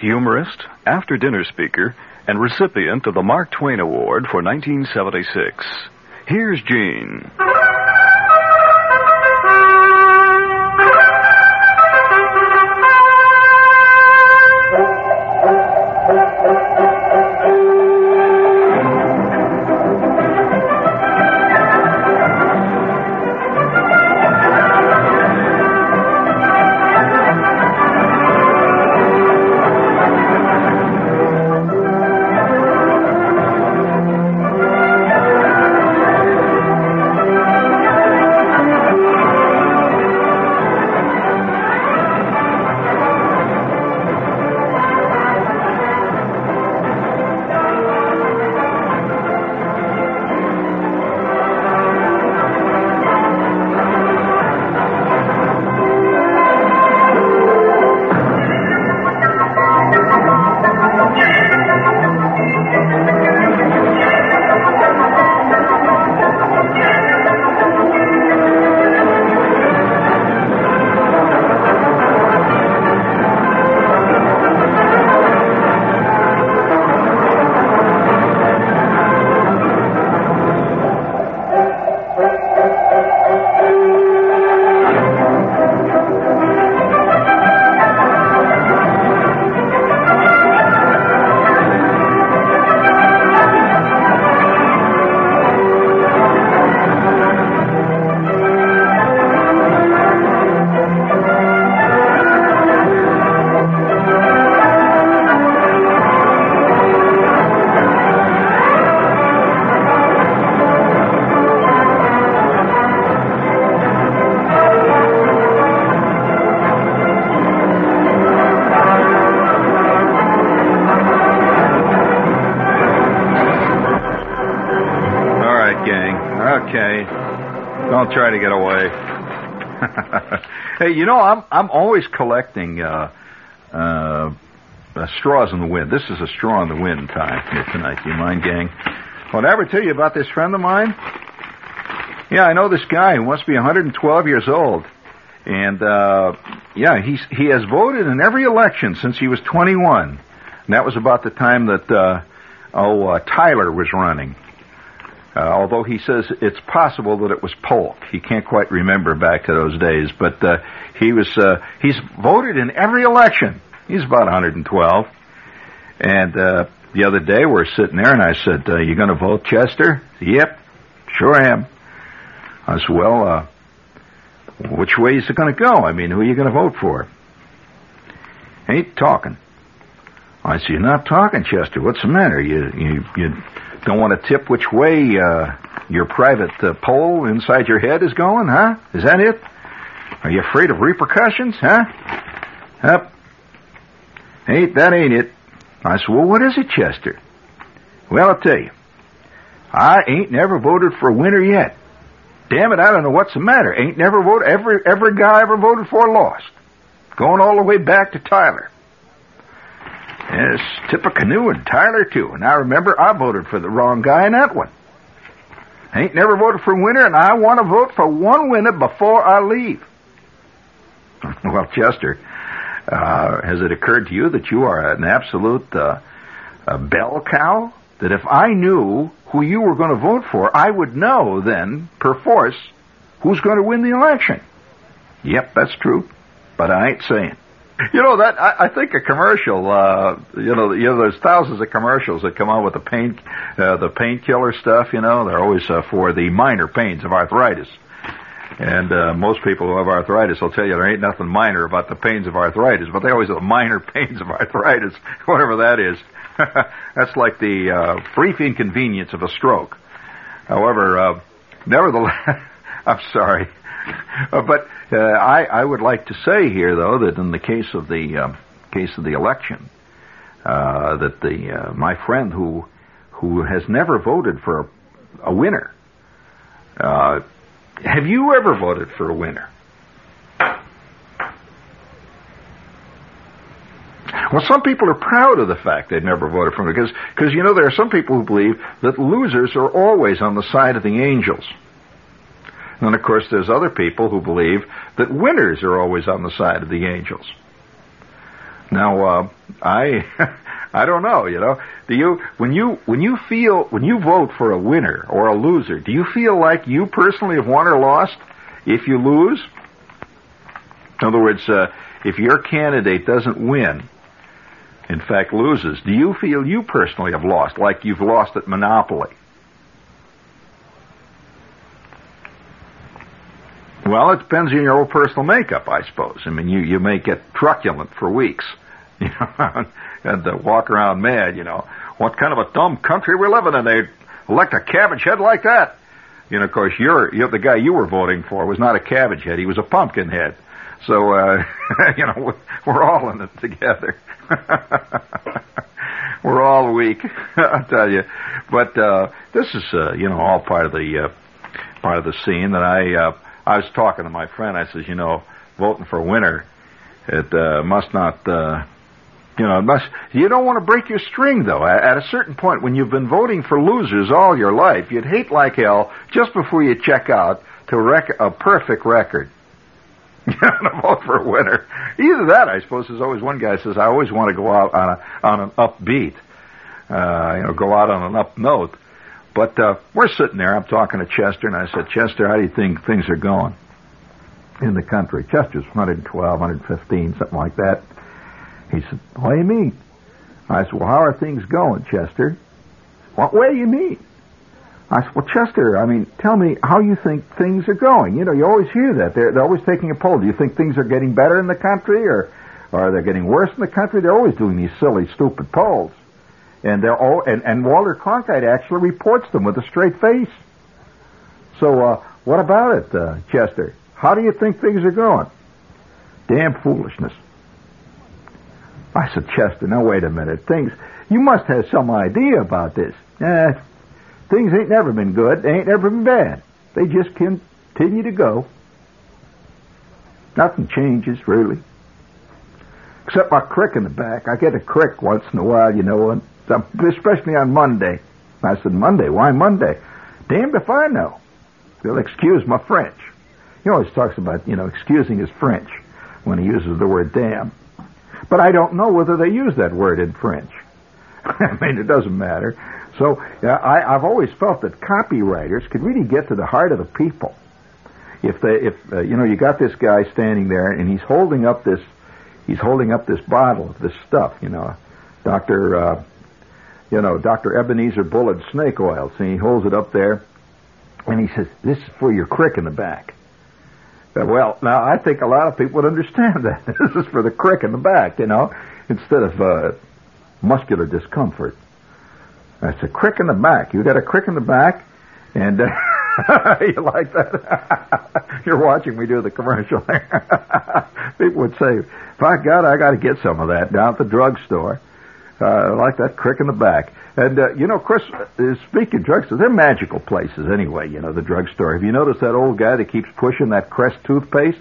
humorist, after-dinner speaker, and recipient of the Mark Twain Award for 1976. Here's Gene. Okay. Don't try to get away. Hey, you know, I'm always collecting straws in the wind. This is a straw in the wind time here tonight. Do you mind, gang? Well, did I ever tell you about this friend of mine? Yeah, I know this guy who must be 112 years old. And, he has voted in every election since he was 21. And that was about the time that, Tyler was running. Although he says it's possible that it was Polk. He can't quite remember back to those days. But, he's voted in every election. He's about 112. And, the other day we're sitting there and I said, you gonna vote, Chester? Yep, sure am. I said, well, which way is it going to go? I mean, who are you going to vote for? Ain't talking. I said, you're not talking, Chester. What's the matter? You don't want to tip which way your private poll inside your head is going, huh? Is that it? Are you afraid of repercussions, huh? Yep. That ain't it. I said, well, what is it, Chester? Well, I'll tell you. I ain't never voted for a winner yet. Damn it, I don't know what's the matter. Ain't never voted. Every guy I ever voted for lost. Going all the way back to Tyler. Yes, Tippecanoe and Tyler, too. And I remember I voted for the wrong guy in that one. Ain't never voted for a winner, and I want to vote for one winner before I leave. Well, Chester, has it occurred to you that you are an absolute bell cow? That if I knew who you were going to vote for, I would know then, perforce, who's going to win the election. Yep, that's true, but I ain't saying. You know, that I think a commercial, there's thousands of commercials that come out with the painkiller stuff, they're always for the minor pains of arthritis. And most people who have arthritis will tell you there ain't nothing minor about the pains of arthritis, but they always have minor pains of arthritis, whatever that is. That's like the brief inconvenience of a stroke. However, nevertheless, I'm sorry, but I would like to say here, though, that in the case of the election, that my friend who has never voted for a winner, have you ever voted for a winner? Well, some people are proud of the fact they've never voted for him because there are some people who believe that losers are always on the side of the angels. And, of course, there's other people who believe that winners are always on the side of the angels. Now, I I don't know, Do you when you vote for a winner or a loser, do you feel like you personally have won or lost if you lose? In other words, if your candidate doesn't win, in fact loses, do you feel you personally have lost, like you've lost at Monopoly? Well, it depends on your own personal makeup, I suppose. I mean, you may get truculent for weeks, and walk around mad, What kind of a dumb country we're living in? They elect a cabbage head like that. Of course, you're the guy you were voting for was not a cabbage head. He was a pumpkin head. So, we're all in it together. We're all weak, I'll tell you. But this is, all part of the scene that I was talking to my friend. I says, voting for winner, it must not, you don't want to break your string, though. At a certain point, when you've been voting for losers all your life, you'd hate like hell just before you check out to wreck a perfect record. To vote for a winner. Either that, I suppose, there's always one guy says, I always want to go out on an upbeat, go out on an up note. But we're sitting there, I'm talking to Chester, and I said, Chester, how do you think things are going in the country? Chester's 112, 115, something like that. He said, what do you mean? I said, well, how are things going, Chester? What way do you mean? I said, well, Chester, tell me how you think things are going. You always hear that. They're always taking a poll. Do you think things are getting better in the country, or are they getting worse in the country? They're always doing these silly, stupid polls. And and Walter Cronkite actually reports them with a straight face. So, what about it, Chester? How do you think things are going? Damn foolishness. I said, Chester, now wait a minute. You must have some idea about this. Things ain't never been good. They ain't never been bad. They just continue to go. Nothing changes, really. Except my crick in the back. I get a crick once in a while, especially on Monday. I said, Monday? Why Monday? Damned if I know. They'll excuse my French. He always talks about, excusing his French when he uses the word damn. But I don't know whether they use that word in French. It doesn't matter. So I've always felt that copywriters could really get to the heart of the people. If you got this guy standing there and he's holding up this bottle of this stuff, Dr. Ebenezer Bullard snake oil. So he holds it up there and he says, "This is for your crick in the back." Well, now I think a lot of people would understand that. This is for the crick in the back, instead of muscular discomfort. That's a crick in the back. You got a crick in the back, and you like that? You're watching me do the commercial. People would say, by God, I got to get some of that down at the drugstore. I like that crick in the back. And, Chris, speaking of drugstores, they're magical places anyway, the drugstore. Have you noticed that old guy that keeps pushing that Crest toothpaste?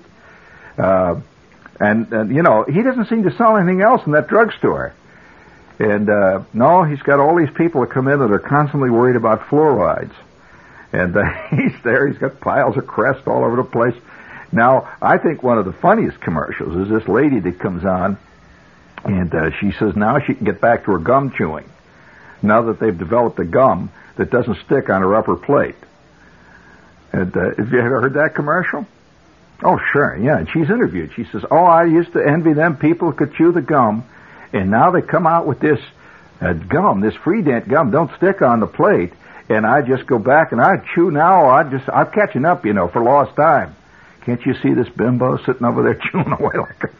And he doesn't seem to sell anything else in that drugstore. And, no, he's got all these people that come in that are constantly worried about fluorides. And he's there, he's got piles of Crest all over the place. Now, I think one of the funniest commercials is this lady that comes on, and she says now she can get back to her gum chewing, now that they've developed a gum that doesn't stick on her upper plate. And have you ever heard that commercial? Oh, sure, yeah, and she's interviewed. She says, I used to envy them people who could chew the gum, and now they come out with this gum, this Freedent gum, don't stick on the plate, and I just go back and I chew now, I'm catching up, for lost time. Can't you see this bimbo sitting over there chewing away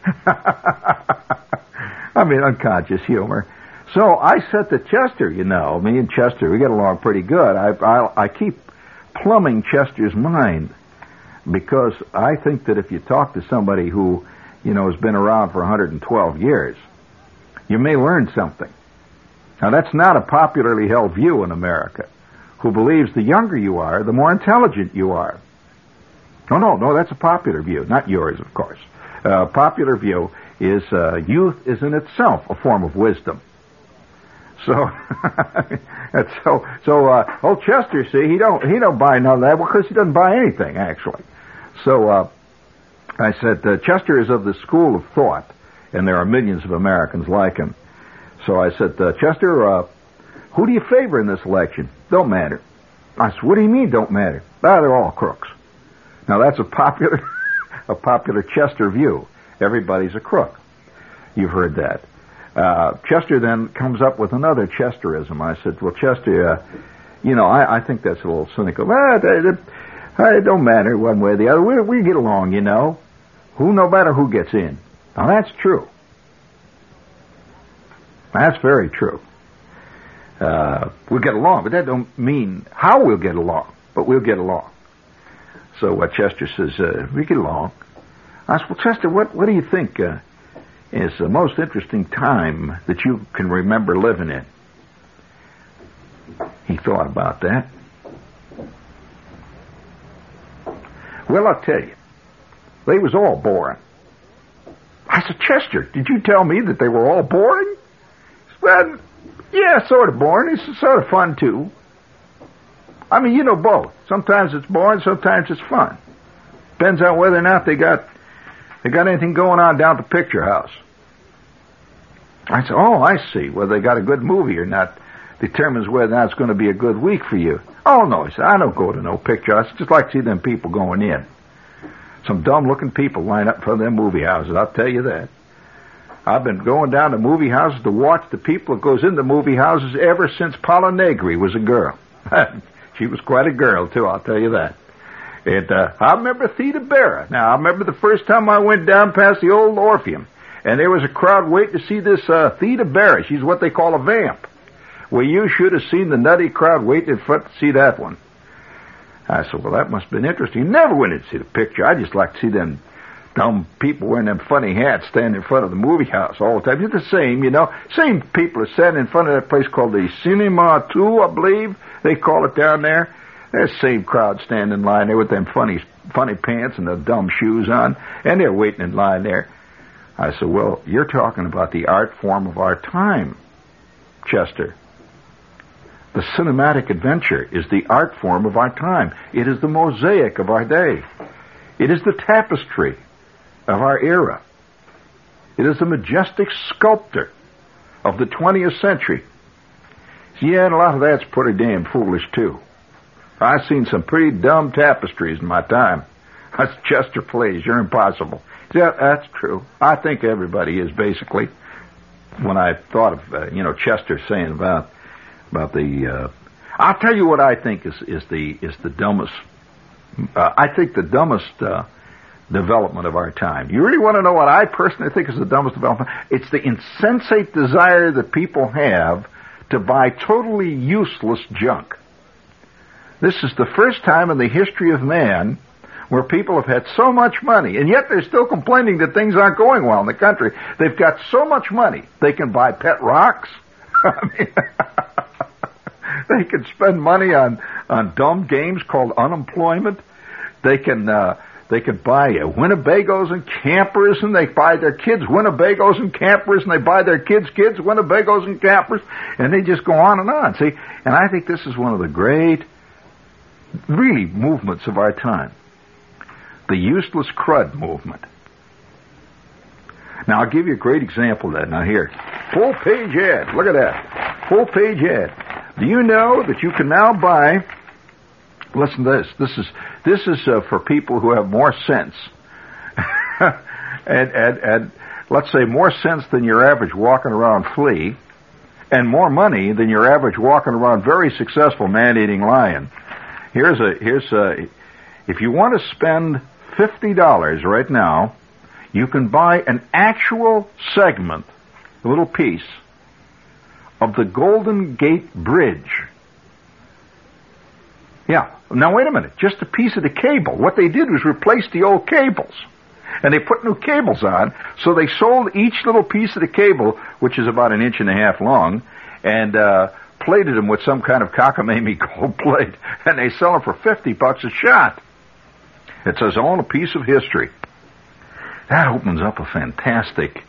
unconscious humor. So I said to Chester, me and Chester, we get along pretty good. I keep plumbing Chester's mind, because I think that if you talk to somebody who, has been around for 112 years, you may learn something. Now, that's not a popularly held view in America, who believes the younger you are, the more intelligent you are. No, that's a popular view, not yours, of course. Popular view is youth is in itself a form of wisdom. So, old Chester, see, he don't buy none of that, because he doesn't buy anything, actually. So, I said, Chester is of the school of thought. and there are millions of Americans like him. So I said, Chester, who do you favor in this election? Don't matter. I said, what do you mean don't matter? They're all crooks. Now that's a popular Chester view. Everybody's a crook. You've heard that. Chester then comes up with another Chesterism. I said, well, Chester, I think that's a little cynical. It don't matter one way or the other. We get along, no matter who gets in. Now that's true. That's very true. We'll get along, but that don't mean how we'll get along, but we'll get along. So Chester says, we get along. I said, well, Chester, what do you think is the most interesting time that you can remember living in? He thought about that. Well, I'll tell you, they was all boring. I said, Chester, did you tell me that they were all boring? Well, yeah, sort of boring. It's sort of fun, too. I mean, both. Sometimes it's boring, sometimes it's fun. Depends on whether or not they got anything going on down at the picture house. I said, oh, I see. Whether they got a good movie or not determines whether or not it's going to be a good week for you. Oh, no, he said, I don't go to no picture house. I just like to see them people going in. Some dumb-looking people line up in front of them movie houses, I'll tell you that. I've been going down to movie houses to watch the people that goes into movie houses ever since Paula Negri was a girl. She was quite a girl, too, I'll tell you that. And I remember Theda Bara. Now, I remember the first time I went down past the old Orpheum, and there was a crowd waiting to see this Theda Bara. She's what they call a vamp. Well, you should have seen the nutty crowd waiting in front to see that one. I said, well, that must have been interesting. Never went in to see the picture. I just like to see them dumb people wearing them funny hats standing in front of the movie house all the time. It's the same, Same people are standing in front of that place called the Cinema 2, I believe they call it down there. There's the same crowd standing in line there with them funny pants and the dumb shoes on, and they're waiting in line there. I said, well, you're talking about the art form of our time, Chester. The cinematic adventure is the art form of our time. It is the mosaic of our day. It is the tapestry of our era. It is the majestic sculptor of the 20th century. Yeah, and a lot of that's pretty damn foolish, too. I've seen some pretty dumb tapestries in my time. That's Chester, please. You're impossible. Yeah, that's true. I think everybody is, basically. When I thought of, Chester saying about the... I'll tell you what I think is the dumbest... I think the dumbest development of our time. You really want to know what I personally think is the dumbest development? It's the insensate desire that people have to buy totally useless junk. This is the first time in the history of man where people have had so much money, and yet they're still complaining that things aren't going well in the country. They've got so much money, they can buy pet rocks. I mean, they can spend money on dumb games called unemployment. They can buy Winnebagos and campers, and they buy their kids Winnebagos and campers, and they buy their kids Winnebagos and campers, and they just go on and on. See, and I think this is one of the great, really, movements of our time. The useless crud movement. Now, I'll give you a great example of that. Now, here. Full-page ad. Look at that. Full-page ad. Do you know that you can now buy... Listen to this. This is for people who have more sense. and let's say more sense than your average walking around flea, and more money than your average walking around very successful man-eating lion. Here's if you want to spend $50 right now, you can buy an actual segment, a little piece, of the Golden Gate Bridge. Yeah. Now, wait a minute. Just a piece of the cable. What they did was replace the old cables. And they put new cables on, so they sold each little piece of the cable, which is about 1.5 inches long, and plated them with some kind of cockamamie gold plate, and they sell them for $50 a shot. It says, own a piece of history. That opens up a fantastic,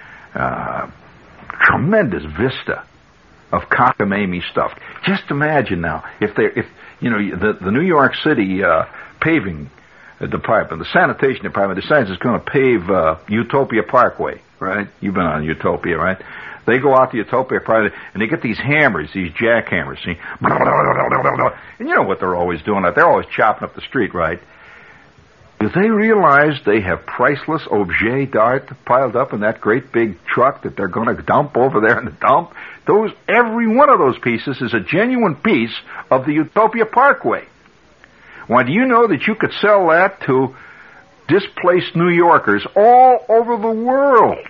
tremendous vista of cockamamie stuff. Just imagine now, if the New York City paving department, the sanitation department, decides it's going to pave Utopia Parkway, right? You've been on Utopia, right? They go out to Utopia Parkway, and they get these hammers, these jackhammers, see? And you know what they're always doing? They're always chopping up the street, right? Do they realize they have priceless objet d'art piled up in that great big truck that they're going to dump over there in the dump? Every one of those pieces is a genuine piece of the Utopia Parkway. Why, do you know that you could sell that to displaced New Yorkers all over the world?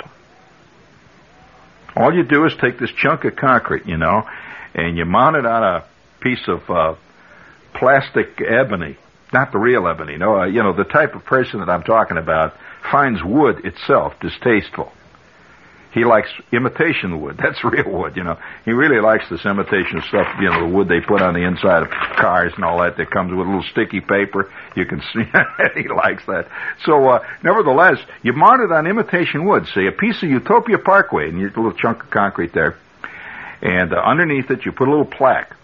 All you do is take this chunk of concrete, and you mount it on a piece of plastic ebony. Not the real ebony, no. The type of person that I'm talking about finds wood itself distasteful. He likes imitation wood. That's real wood, He really likes this imitation stuff, the wood they put on the inside of cars and all that comes with a little sticky paper. You can see he likes that. So, nevertheless, you mount it on imitation wood, say, a piece of Utopia Parkway, and you get a little chunk of concrete there. And underneath it, you put a little plaque.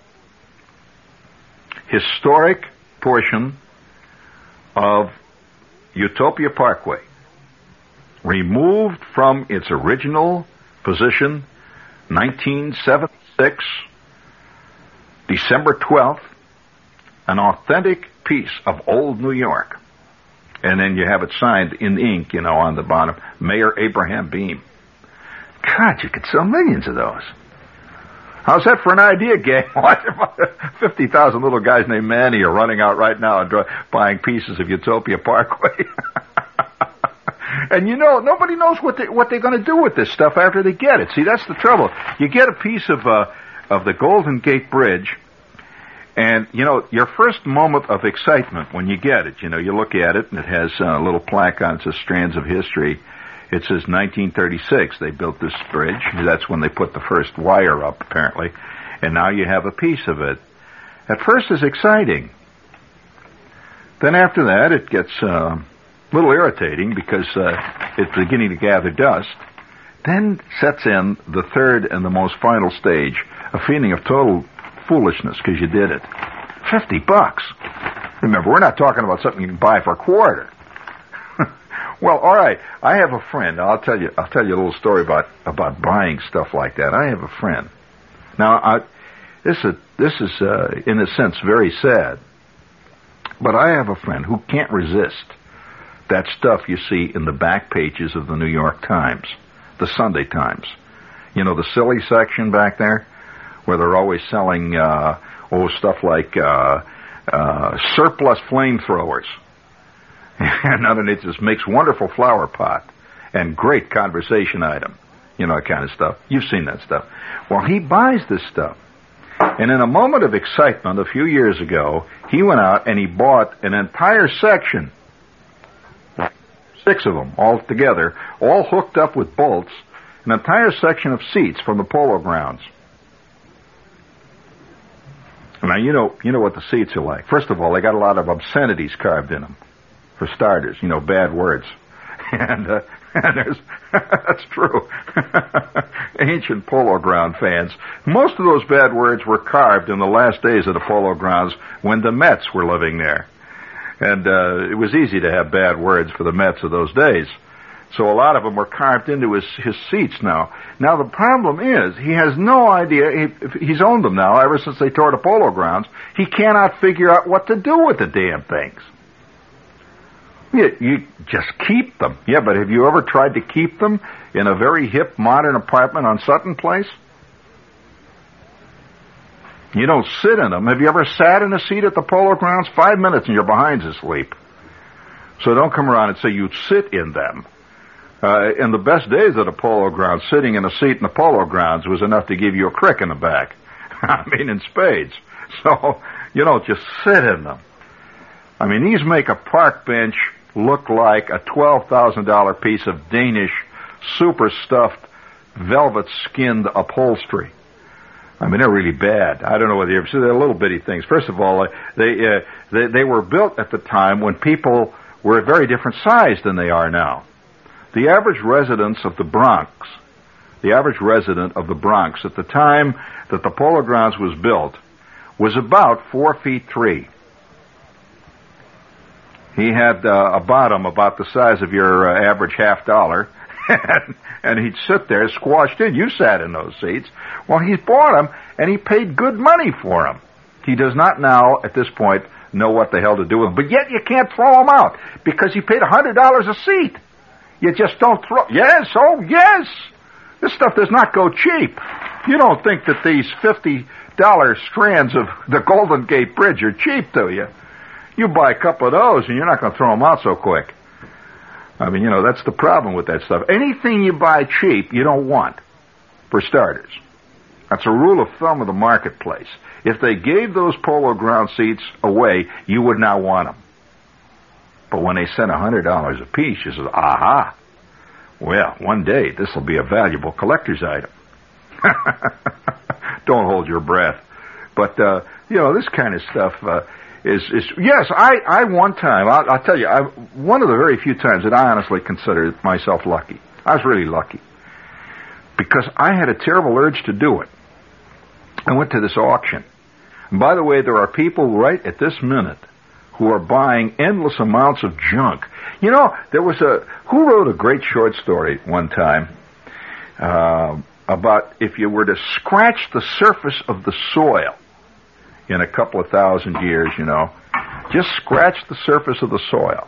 Historic portion of Utopia Parkway, removed from its original position, 1976, December 12th, an authentic piece of old New York. And then you have it signed in ink, on the bottom, Mayor Abraham Beame. God, you could sell millions of those. How's that for an idea, gang? 50,000 little guys named Manny are running out right now and buying pieces of Utopia Parkway. And nobody knows what they're going to do with this stuff after they get it. See, that's the trouble. You get a piece of the Golden Gate Bridge, and, your first moment of excitement when you get it, you look at it, and it has a little plaque on it, says Strands of History. It says 1936 they built this bridge. That's when they put the first wire up, apparently. And now you have a piece of it. At first it's exciting. Then after that it gets a little irritating because it's beginning to gather dust. Then sets in the third and the most final stage, a feeling of total foolishness because you did it. $50. Remember, we're not talking about something you can buy for a quarter. Well, all right. I have a friend. I'll tell you a little story about buying stuff like that. I have a friend. Now, this is in a sense very sad, but I have a friend who can't resist that stuff you see in the back pages of the New York Times, the Sunday Times. The silly section back there, where they're always selling stuff like surplus flamethrowers. And underneath this makes wonderful flower pot and great conversation item. That kind of stuff. You've seen that stuff. Well, he buys this stuff. And in a moment of excitement a few years ago, he went out and he bought an entire section, 6 of them all together, all hooked up with bolts, an entire section of seats from the Polo Grounds. Now, you know what the seats are like. First of all, they got a lot of obscenities carved in them. For starters, bad words. And there's, that's true. Ancient Polo Ground fans. Most of those bad words were carved in the last days of the Polo Grounds when the Mets were living there. And it was easy to have bad words for the Mets of those days. So a lot of them were carved into his seats now. Now the problem is, he has no idea, he's owned them now ever since they tore the Polo Grounds. He cannot figure out what to do with the damn things. You just keep them. Yeah, but have you ever tried to keep them in a very hip, modern apartment on Sutton Place? You don't sit in them. Have you ever sat in a seat at the Polo Grounds? 5 minutes and your behind's asleep. So don't come around and say you'd sit in them. In the best days of the Polo Grounds, sitting in a seat in the Polo Grounds was enough to give you a crick in the back. I mean, in spades. So you don't just sit in them. I mean, these make a park bench look like a $12,000 piece of Danish super stuffed velvet skinned upholstery. I mean, they're really bad. I don't know whether you ever see, they're little bitty things. First of all, they were built at the time when people were a very different size than they are now. The average residents of the Bronx, at the time that the Polo Grounds was built, was about 4'3". He had a bottom about the size of your average $50, and he'd sit there squashed in. You sat in those seats. Well, he bought them, and he paid good money for them. He does not now, at this point, know what the hell to do with them. But yet you can't throw them out because he paid $100 a seat. You just don't throw... Yes, oh, yes! This stuff does not go cheap. You don't think that these $50 strands of the Golden Gate Bridge are cheap, do you? You buy a couple of those, and you're not going to throw them out so quick. I mean, that's the problem with that stuff. Anything you buy cheap, you don't want, for starters. That's a rule of thumb of the marketplace. If they gave those Polo Ground seats away, you would not want them. But when they sent $100 a piece, you said, aha, well, one day this will be a valuable collector's item. Don't hold your breath. But, this kind of stuff is yes, I one time, I'll tell you, one of the very few times that I honestly considered myself lucky. I was really lucky. Because I had a terrible urge to do it. I went to this auction. And by the way, there are people right at this minute who are buying endless amounts of junk. There was who wrote a great short story one time about if you were to scratch the surface of the soil in a couple of thousand years, just scratch the surface of the soil.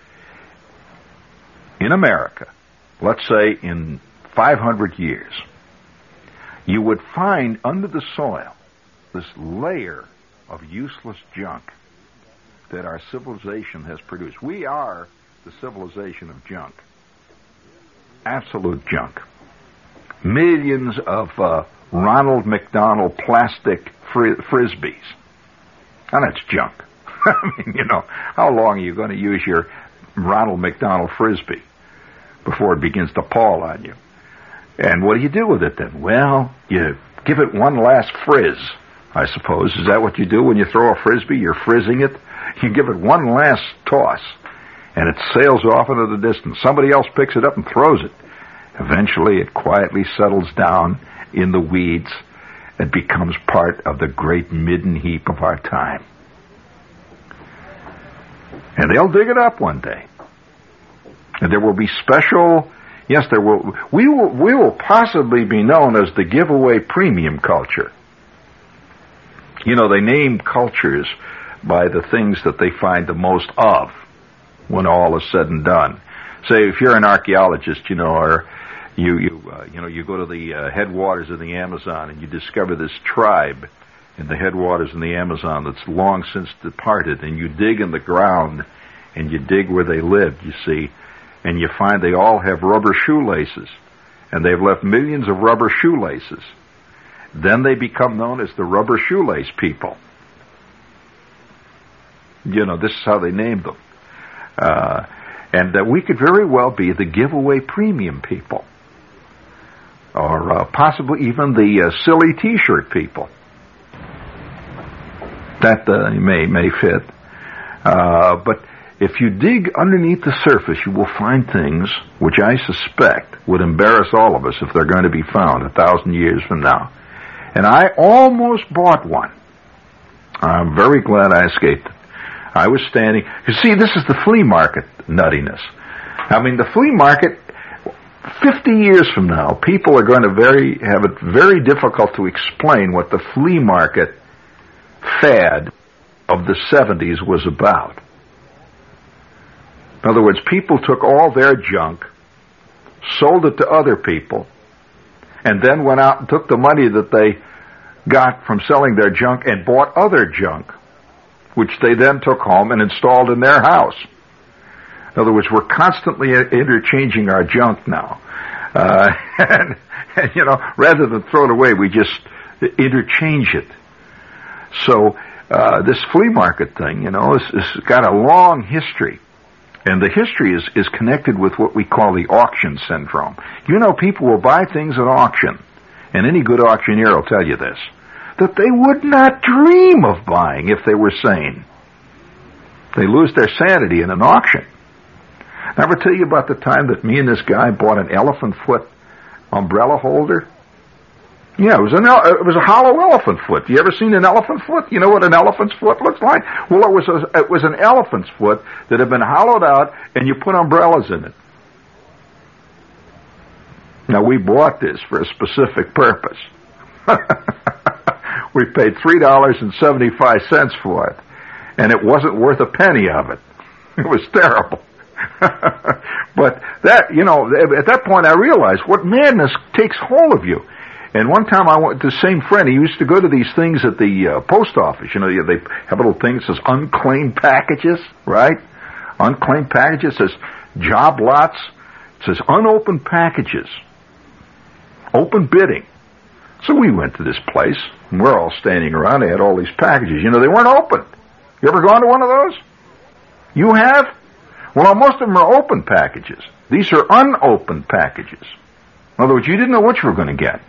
In America, let's say in 500 years, you would find under the soil this layer of useless junk that our civilization has produced. We are the civilization of junk. Absolute junk. Millions of Ronald McDonald plastic frisbees. And that's junk. I mean, how long are you going to use your Ronald McDonald frisbee before it begins to pall on you? And what do you do with it then? Well, you give it one last frizz, I suppose. Is that what you do when you throw a frisbee? You're frizzing it? You give it one last toss, and it sails off into the distance. Somebody else picks it up and throws it. Eventually, it quietly settles down in the weeds and becomes part of the great midden heap of our time. And they'll dig it up one day. And there will be special... Yes, there will. We will possibly be known as the giveaway premium culture. They name cultures by the things that they find the most of when all is said and done. Say, if you're an archaeologist, or you go to the headwaters of the Amazon and you discover this tribe in the headwaters of the Amazon that's long since departed, and you dig in the ground and you dig where they lived, you see, and you find they all have rubber shoelaces, and they've left millions of rubber shoelaces. Then they become known as the rubber shoelace people. This is how they named them. And we could very well be the giveaway premium people. Or possibly even the silly T-shirt people. That may fit. But if you dig underneath the surface, you will find things which I suspect would embarrass all of us if they're going to be found 1,000 years from now. And I almost bought one. I'm very glad I escaped it. I was standing... You see, this is the flea market nuttiness. I mean, the flea market, 50 years from now, people are going to have it very difficult to explain what the flea market fad of the 70s was about. In other words, people took all their junk, sold it to other people, and then went out and took the money that they got from selling their junk and bought other junk, which they then took home and installed in their house. In other words, we're constantly interchanging our junk now. And, rather than throw it away, we just interchange it. So this flea market thing, it's got a long history. And the history is connected with what we call the auction syndrome. People will buy things at auction, and any good auctioneer will tell you this, that they would not dream of buying if they were sane. They lose their sanity in an auction. I ever tell you about the time that me and this guy bought an elephant foot umbrella holder? Yeah, it was a hollow elephant foot. You ever seen an elephant foot? You know what an elephant's foot looks like? Well, it was an elephant's foot that had been hollowed out, and you put umbrellas in it. Now, we bought this for a specific purpose. We paid $3.75 for it, and it wasn't worth a penny of it. It was terrible. But that, at that point I realized what madness takes hold of you. And one time I went to the same friend. He used to go to these things at the post office. They have a little thing that says unclaimed packages, right? Unclaimed packages. It says job lots. It says unopened packages. Open bidding. So we went to this place, and we're all standing around. They had all these packages. They weren't opened. You ever gone to one of those? You have? Well, most of them are open packages. These are unopened packages. In other words, you didn't know what you were going to get.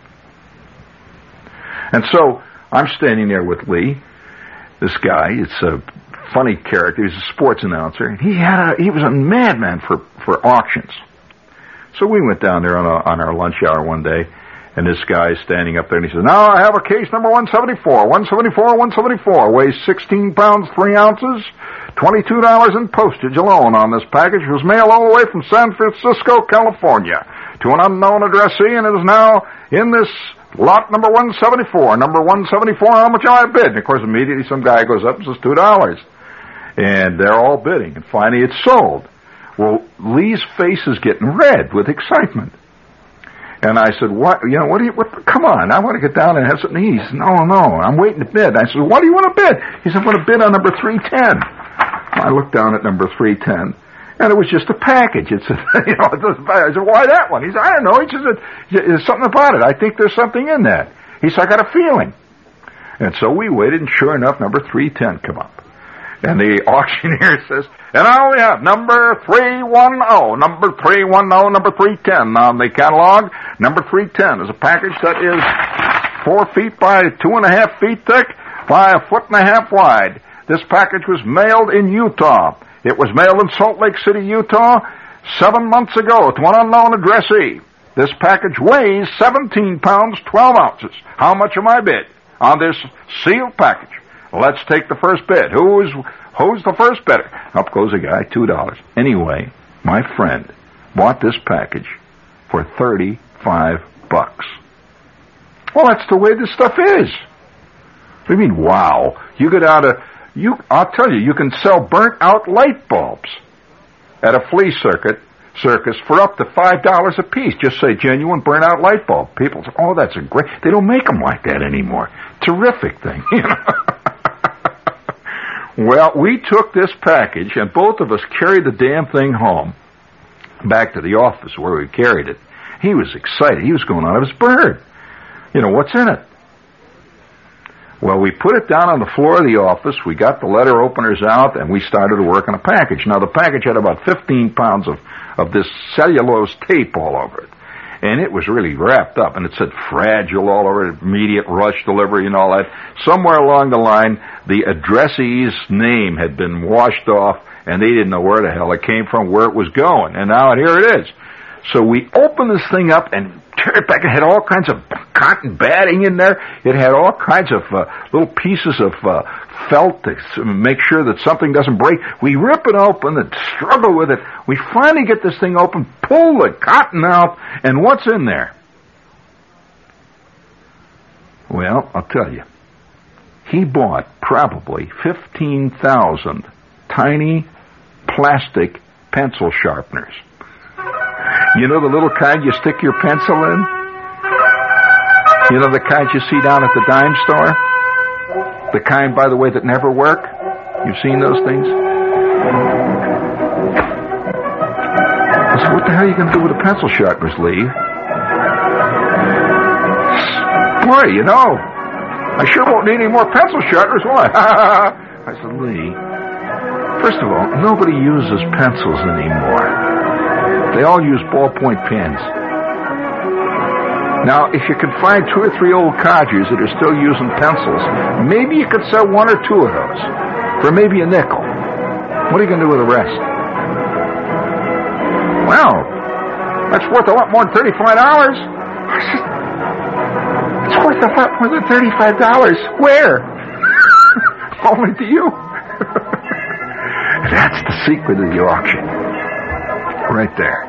And so I'm standing there with Lee, this guy. It's a funny character. He's a sports announcer. And he was a madman for auctions. So we went down there on our lunch hour one day, and this guy is standing up there, and he says, "Now I have a case number 174. 174, weighs 16 pounds, 3 ounces, $22 in postage alone on this package. It was mailed all the way from San Francisco, California, to an unknown addressee, and it is now in this lot number 174. Number 174, how much am I bid?" And of course, immediately some guy goes up and says $2. And they're all bidding, and finally it's sold. Well, Lee's face is getting red with excitement. And I said, what, come on, I want to get down and have something to eat. He said, no, I'm waiting to bid. I said, what do you want to bid? He said, I want to bid on number 310. I looked down at number 310, and it was just a package. It said, I said, why that one? He said, I don't know. He said, there's something about it. I think there's something in that. He said, I got a feeling. And so we waited, and sure enough, number 310 come up. And the auctioneer says, and I only have number 310, number 310, number 310 on the catalog. Number 310 is a package that is 4 feet by 2.5 feet thick by 1.5 feet wide. This package was mailed in Utah. It was mailed in Salt Lake City, Utah, 7 months ago to an unknown addressee. This package weighs 17 pounds, 12 ounces. How much am I bid on this sealed package? Let's take the first bid. Who's the first bidder? Up goes a guy, $2. Anyway, my friend bought this package for $35. Well, that's the way this stuff is. What do you mean, wow? You go down to, I'll tell you, you can sell burnt out light bulbs at a flea circus for up to $5 a piece. Just say genuine burnt out light bulb. People say, oh, that's a great, they don't make them like that anymore. Terrific thing, Well, we took this package, and both of us carried the damn thing home, back to the office where we carried it. He was excited. He was going out of his bird. What's in it? Well, we put it down on the floor of the office. We got the letter openers out, and we started to work on a package. Now, the package had about 15 pounds of this cellulose tape all over it. And it was really wrapped up, and it said fragile all over it, immediate rush delivery and all that. Somewhere along the line, the addressee's name had been washed off, and they didn't know where the hell it came from, where it was going. And now here it is. So we opened this thing up and turned it back. It had all kinds of cotton batting in there. It had all kinds of little pieces of felt to make sure that something doesn't break. We rip it open and struggle with it. We finally get this thing open, pull the cotton out, and what's in there? Well, I'll tell you. He bought probably 15,000 tiny plastic pencil sharpeners. You know the little kind you stick your pencil in? You know the kind you see down at the dime store? The kind, by the way, that never work? You've seen those things? I said, what the hell are you going to do with the pencil sharpeners, Lee? Boy, I sure won't need any more pencil sharpeners, will I? I said, Lee, first of all, nobody uses pencils anymore. They all use ballpoint pens. Now, if you could find 2 or 3 old codgers that are still using pencils, maybe you could sell 1 or 2 of those for maybe a nickel. What are you going to do with the rest? Well, that's worth a lot more than $35. I said, it's worth a lot more than $35. Where? Only to you. That's the secret of the auction. Right there.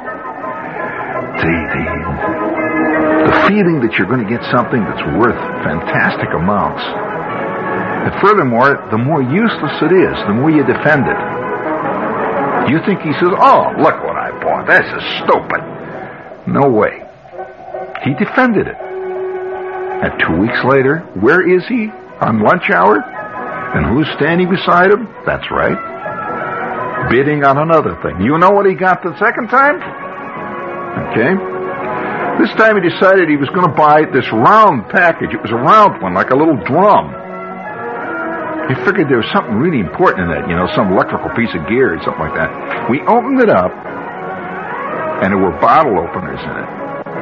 The feeling that you're going to get something that's worth fantastic amounts. And furthermore, the more useless it is, the more you defend it. You think he says, oh, look what I bought. This is stupid. No way. He defended it. And 2 weeks later, where is he? On lunch hour? And who's standing beside him? That's right. Bidding on another thing. You know what he got the second time? Okay. This time he decided he was going to buy this round package. It was a round one, like a little drum. He figured there was something really important in that, some electrical piece of gear or something like that. We opened it up, and there were bottle openers in it.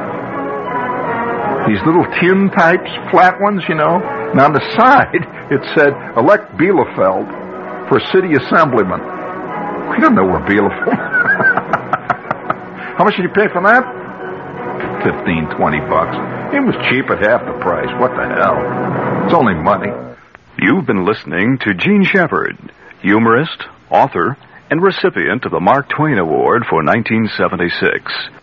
These little tin types, flat ones, And on the side, it said, elect Bielefeld for city assemblyman. We don't know where Bielefeld. How much did you pay for that? $15, $20. It was cheap at half the price. What the hell? It's only money. You've been listening to Gene Shepard, humorist, author, and recipient of the Mark Twain Award for 1976.